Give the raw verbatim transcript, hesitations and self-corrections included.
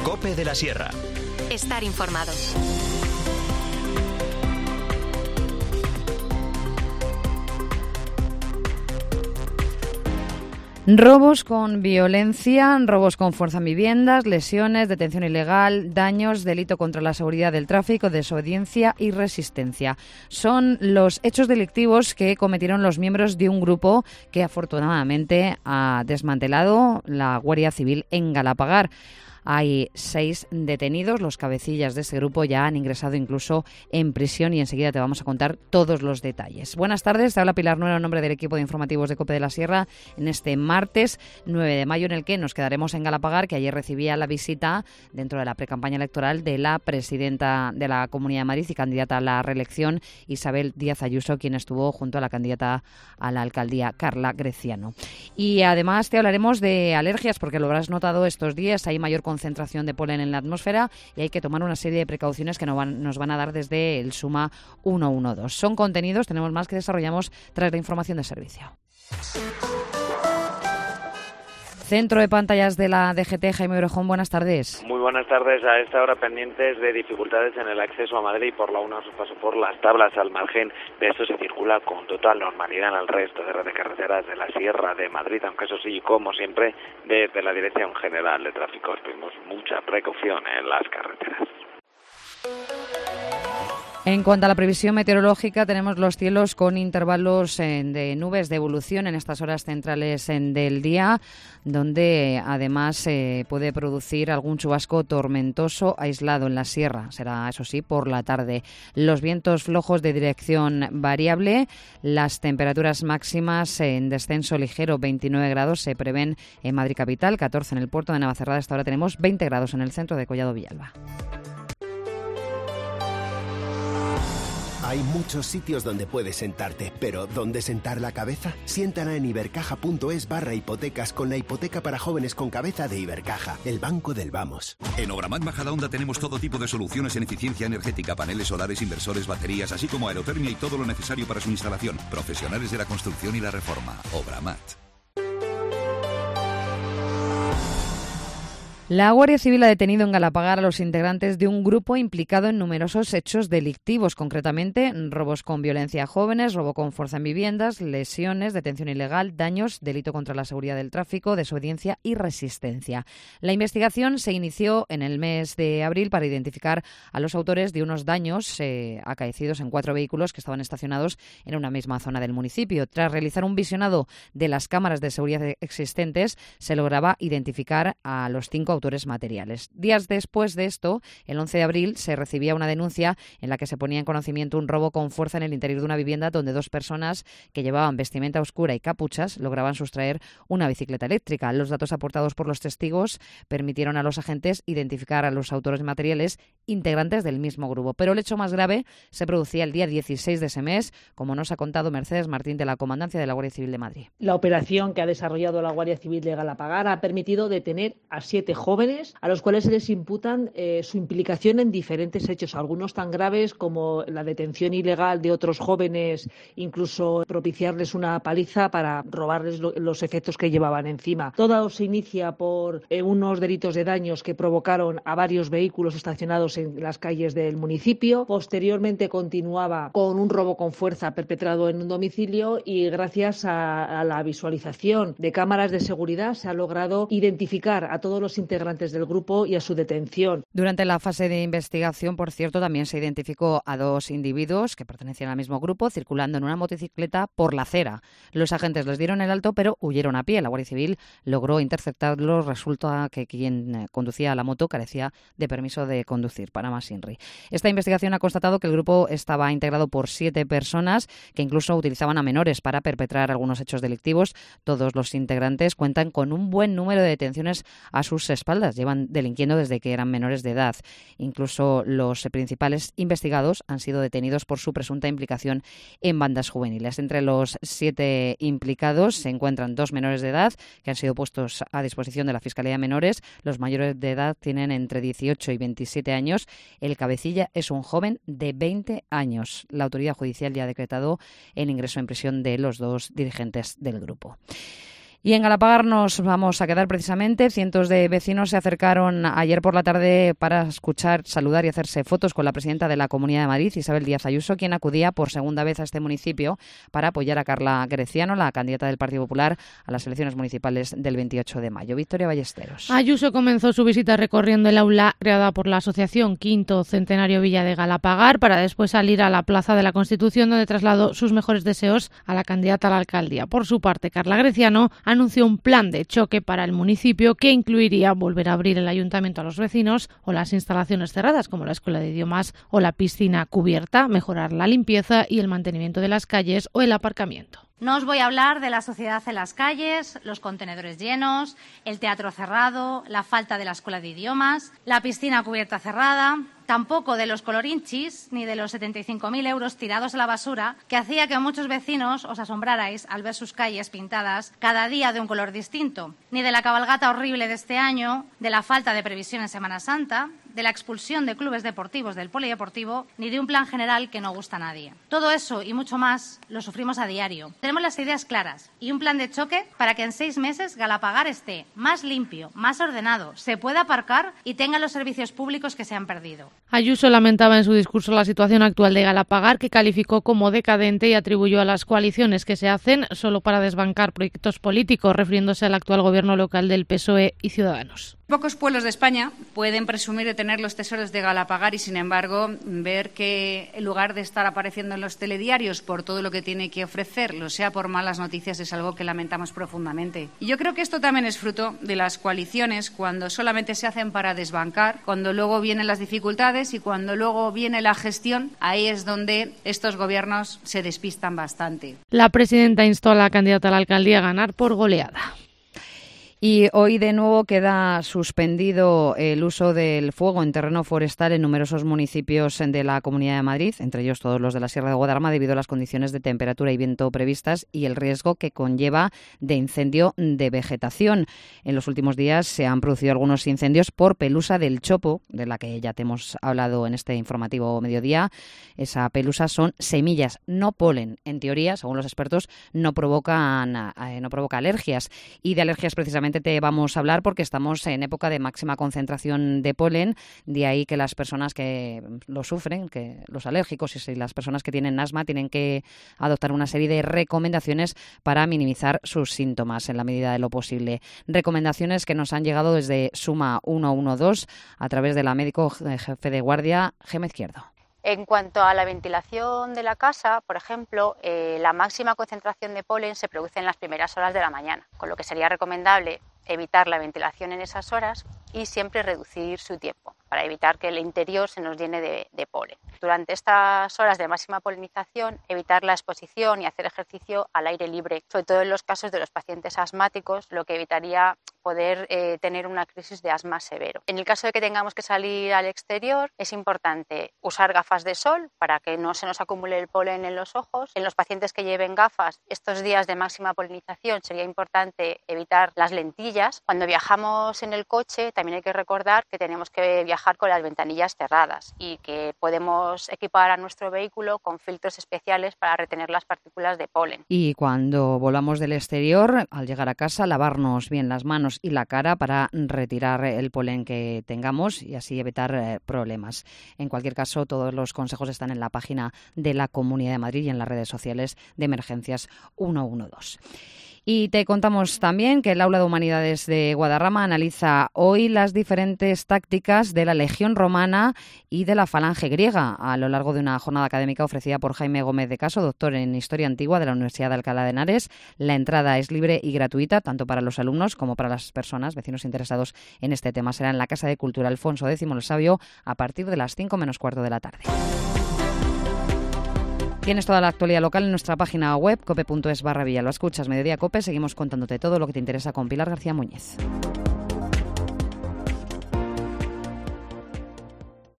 COPE de la Sierra. Estar informado. Robos con violencia, robos con fuerza en viviendas, lesiones, detención ilegal, daños, delito contra la seguridad del tráfico, desobediencia y resistencia. Son los hechos delictivos que cometieron los miembros de un grupo que afortunadamente ha desmantelado la Guardia Civil en Galapagar. Hay seis detenidos, los cabecillas de este grupo ya han ingresado incluso en prisión y enseguida te vamos a contar todos los detalles. Buenas tardes, te habla Pilar Nuero en nombre del equipo de informativos de COPE de la Sierra en este martes nueve de mayo en el que nos quedaremos en Galapagar, que ayer recibía la visita dentro de la precampaña electoral de la presidenta de la Comunidad de Madrid y candidata a la reelección, Isabel Díaz Ayuso, quien estuvo junto a la candidata a la alcaldía, Carla Greciano. Y además te hablaremos de alergias, porque lo habrás notado estos días, hay mayor concentración de polen en la atmósfera y hay que tomar una serie de precauciones que nos van, nos van a dar desde el Suma ciento doce. Son contenidos, tenemos más que desarrollamos tras la información de servicio. Centro de pantallas de la D G T, Jaime Orejón, buenas tardes. Muy buenas tardes. A esta hora pendientes de dificultades en el acceso a Madrid por la uno, su paso por las tablas. Al margen de esto se circula con total normalidad en el resto de red de carreteras de la Sierra de Madrid, aunque eso sí, como siempre, desde la Dirección General de Tráfico pedimos mucha precaución en las carreteras. En cuanto a la previsión meteorológica, tenemos los cielos con intervalos de nubes de evolución en estas horas centrales del día, donde además se eh, puede producir algún chubasco tormentoso aislado en la sierra. Será, eso sí, por la tarde. Los vientos flojos de dirección variable, las temperaturas máximas en descenso ligero, veintinueve grados, se prevén en Madrid capital, catorce en el puerto de Navacerrada. Hasta ahora tenemos veinte grados en el centro de Collado Villalba. Hay muchos sitios donde puedes sentarte, pero ¿dónde sentar la cabeza? Siéntala en ibercaja.es barra hipotecas con la hipoteca para jóvenes con cabeza de Ibercaja, el banco del vamos. En Obramat Majadahonda tenemos todo tipo de soluciones en eficiencia energética, paneles solares, inversores, baterías, así como aerotermia y todo lo necesario para su instalación. Profesionales de la construcción y la reforma. Obramat. La Guardia Civil ha detenido en Galapagar a los integrantes de un grupo implicado en numerosos hechos delictivos, concretamente robos con violencia a jóvenes, robo con fuerza en viviendas, lesiones, detención ilegal, daños, delito contra la seguridad del tráfico, desobediencia y resistencia. La investigación se inició en el mes de abril para identificar a los autores de unos daños eh, acaecidos en cuatro vehículos que estaban estacionados en una misma zona del municipio. Tras realizar un visionado de las cámaras de seguridad existentes, se lograba identificar a los cinco autores materiales. Días después de esto, el once de abril, se recibía una denuncia en la que se ponía en conocimiento un robo con fuerza en el interior de una vivienda donde dos personas que llevaban vestimenta oscura y capuchas lograban sustraer una bicicleta eléctrica. Los datos aportados por los testigos permitieron a los agentes identificar a los autores materiales integrantes del mismo grupo. Pero el hecho más grave se producía el día dieciséis de ese mes, como nos ha contado Mercedes Martín de la Comandancia de la Guardia Civil de Madrid. La operación que ha desarrollado la Guardia Civil de Galapagar ha permitido detener a siete jóvenes a los cuales se les imputan eh, su implicación en diferentes hechos, algunos tan graves como la detención ilegal de otros jóvenes, incluso propiciarles una paliza para robarles lo, los efectos que llevaban encima. Todo se inicia por eh, unos delitos de daños que provocaron a varios vehículos estacionados en las calles del municipio. Posteriormente continuaba con un robo con fuerza perpetrado en un domicilio y gracias a, a la visualización de cámaras de seguridad se ha logrado identificar a todos los integrantes del grupo y a su detención. Durante la fase de investigación, por cierto, también se identificó a dos individuos que pertenecían al mismo grupo circulando en una motocicleta por la acera. Los agentes les dieron el alto, pero huyeron a pie. La Guardia Civil logró interceptarlos. Resulta que quien conducía la moto carecía de permiso de conducir. Para más Inri. Esta investigación ha constatado que el grupo estaba integrado por siete personas que incluso utilizaban a menores para perpetrar algunos hechos delictivos. Todos los integrantes cuentan con un buen número de detenciones a sus espaldas. Llevan delinquiendo desde que eran menores de edad. Incluso los principales investigados han sido detenidos por su presunta implicación en bandas juveniles. Entre los siete implicados se encuentran dos menores de edad que han sido puestos a disposición de la Fiscalía de Menores. Los mayores de edad tienen entre dieciocho y veintisiete años. El cabecilla es un joven de veinte años. La autoridad judicial ya ha decretado el ingreso en prisión de los dos dirigentes del grupo. Y en Galapagar nos vamos a quedar precisamente. Cientos de vecinos se acercaron ayer por la tarde para escuchar, saludar y hacerse fotos con la presidenta de la Comunidad de Madrid, Isabel Díaz Ayuso, quien acudía por segunda vez a este municipio para apoyar a Carla Greciano, la candidata del Partido Popular a las elecciones municipales del veintiocho de mayo. Victoria Ballesteros. Ayuso comenzó su visita recorriendo el aula creada por la Asociación Quinto Centenario Villa de Galapagar para después salir a la Plaza de la Constitución, donde trasladó sus mejores deseos a la candidata a la alcaldía. Por su parte, Carla Greciano anunció un plan de choque para el municipio que incluiría volver a abrir el ayuntamiento a los vecinos o las instalaciones cerradas como la escuela de idiomas o la piscina cubierta, mejorar la limpieza y el mantenimiento de las calles o el aparcamiento. No os voy a hablar de la sociedad en las calles, los contenedores llenos, el teatro cerrado, la falta de la escuela de idiomas, la piscina cubierta cerrada, tampoco de los colorinchis ni de los setenta y cinco mil euros tirados a la basura que hacía que muchos vecinos os asombrarais al ver sus calles pintadas cada día de un color distinto, ni de la cabalgata horrible de este año, de la falta de previsión en Semana Santa, de la expulsión de clubes deportivos del polideportivo, ni de un plan general que no gusta a nadie. Todo eso y mucho más lo sufrimos a diario. Tenemos las ideas claras y un plan de choque para que en seis meses Galapagar esté más limpio, más ordenado, se pueda aparcar y tenga los servicios públicos que se han perdido. Ayuso lamentaba en su discurso la situación actual de Galapagar, que calificó como decadente y atribuyó a las coaliciones que se hacen solo para desbancar proyectos políticos, refiriéndose al actual gobierno local del P S O E y Ciudadanos. Pocos pueblos de España pueden presumir de tener los tesoros de Galapagar y, sin embargo, ver que en lugar de estar apareciendo en los telediarios por todo lo que tiene que ofrecer, lo sea por malas noticias, es algo que lamentamos profundamente. Y yo creo que esto también es fruto de las coaliciones, cuando solamente se hacen para desbancar, cuando luego vienen las dificultades y cuando luego viene la gestión, ahí es donde estos gobiernos se despistan bastante. La presidenta instó a la candidata a la alcaldía a ganar por goleada. Y hoy de nuevo queda suspendido el uso del fuego en terreno forestal en numerosos municipios de la Comunidad de Madrid, entre ellos todos los de la Sierra de Guadarrama, debido a las condiciones de temperatura y viento previstas y el riesgo que conlleva de incendio de vegetación. En los últimos días se han producido algunos incendios por pelusa del chopo, de la que ya te hemos hablado en este informativo mediodía. Esa pelusa son semillas, no polen. En teoría, según los expertos, no provocan, eh, no provoca alergias. Y de alergias precisamente te vamos a hablar porque estamos en época de máxima concentración de polen, de ahí que las personas que lo sufren, que los alérgicos y las personas que tienen asma tienen que adoptar una serie de recomendaciones para minimizar sus síntomas en la medida de lo posible. Recomendaciones que nos han llegado desde Suma ciento doce a través de la médico jefe de guardia, Gema Izquierdo. En cuanto a la ventilación de la casa, por ejemplo, eh, la máxima concentración de polen se produce en las primeras horas de la mañana, con lo que sería recomendable evitar la ventilación en esas horas y siempre reducir su tiempo para evitar que el interior se nos llene de, de polen. Durante estas horas de máxima polinización, evitar la exposición y hacer ejercicio al aire libre, sobre todo en los casos de los pacientes asmáticos, lo que evitaría poder eh, tener una crisis de asma severo. En el caso de que tengamos que salir al exterior, es importante usar gafas de sol para que no se nos acumule el polen en los ojos. En los pacientes que lleven gafas, estos días de máxima polinización sería importante evitar las lentillas. Cuando viajamos en el coche, también hay que recordar que tenemos que viajar con las ventanillas cerradas y que podemos equipar a nuestro vehículo con filtros especiales para retener las partículas de polen. Y cuando volamos del exterior, al llegar a casa, lavarnos bien las manos y la cara para retirar el polen que tengamos y así evitar eh, problemas. En cualquier caso, todos los consejos están en la página de la Comunidad de Madrid y en las redes sociales de Emergencias ciento doce. Y te contamos también que el Aula de Humanidades de Guadarrama analiza hoy las diferentes tácticas de la Legión Romana y de la Falange Griega a lo largo de una jornada académica ofrecida por Jaime Gómez de Caso, doctor en Historia Antigua de la Universidad de Alcalá de Henares. La entrada es libre y gratuita, tanto para los alumnos como para las personas, vecinos interesados en este tema. Será en la Casa de Cultura Alfonso X el Sabio a partir de las cinco menos cuarto de la tarde. Tienes toda la actualidad local en nuestra página web cope punto es barra Villa. Lo escuchas, Mediodía Cope. Seguimos contándote todo lo que te interesa con Pilar García Muñiz.